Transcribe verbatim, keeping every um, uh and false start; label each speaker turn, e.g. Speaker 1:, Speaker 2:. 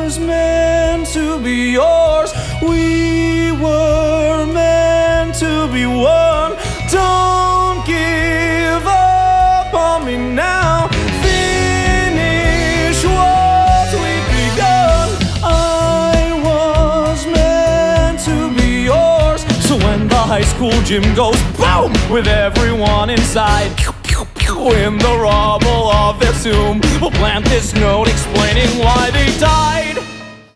Speaker 1: was meant to be yours. We were meant to be one. Don't give up on me now. Finish what we've begun. I was meant to be yours. So when the high school gym goes boom with everyone inside, in the rubble of their tomb, we'll plant this note explaining why they died.